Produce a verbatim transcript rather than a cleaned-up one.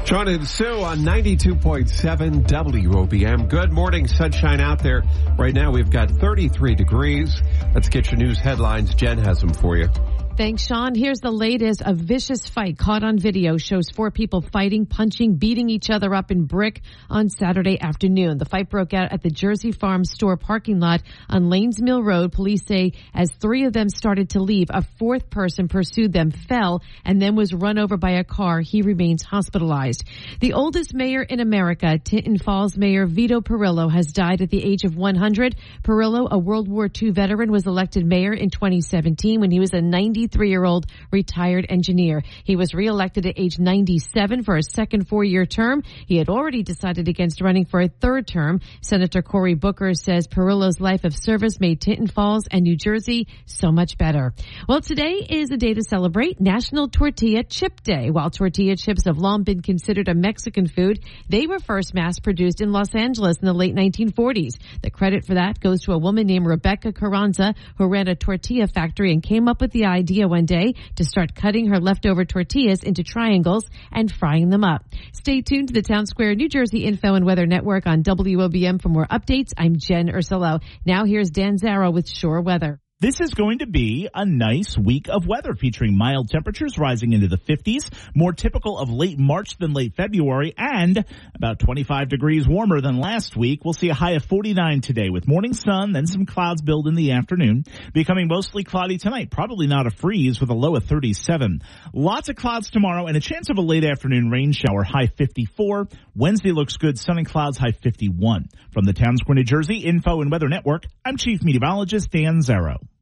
John and Sue on ninety-two point seven W O B M. Good morning, sunshine out there. Right now we've got thirty-three degrees. Let's get your news headlines. Jen has them for you. Thanks, Sean. Here's the latest. A vicious fight caught on video shows four people fighting, punching, beating each other up in Brick on Saturday afternoon. The fight broke out at the Jersey Farm store parking lot on Lanes Mill Road. Police say as three of them started to leave, a fourth person pursued them, fell, and then was run over by a car. He remains hospitalized. The oldest mayor in America, Tinton Falls Mayor Vito Perillo, has died at the age of one hundred. Perillo, a World War Two veteran, was elected mayor in twenty seventeen when he was a ninety-three-year-old retired engineer. He was reelected at age ninety-seven for a second four-year term. He had already decided against running for a third term. Senator Cory Booker says Perillo's life of service made Tinton Falls and New Jersey so much better. Well, today is a day to celebrate National Tortilla Chip Day. While tortilla chips have long been considered a Mexican food, they were first mass-produced in Los Angeles in the late nineteen forties. The credit for that goes to a woman named Rebecca Carranza, who ran a tortilla factory and came up with the idea one day to start cutting her leftover tortillas into triangles and frying them up. Stay tuned to the Town Square New Jersey Info and Weather Network on W O B M for more updates. I'm Jen Ursulo. Now here's Dan Zarrow with Shore Weather. This is going to be a nice week of weather featuring mild temperatures rising into the fifties, more typical of late March than late February, and about twenty-five degrees warmer than last week. We'll see a high of forty-nine today with morning sun, then some clouds build in the afternoon, becoming mostly cloudy tonight. Probably not a freeze with a low of thirty-seven. Lots of clouds tomorrow and a chance of a late afternoon rain shower, high fifty-four. Wednesday looks good, sun and clouds, high fifty-one. From the Town Square, New Jersey Info and Weather Network, I'm Chief Meteorologist Dan Zarrow.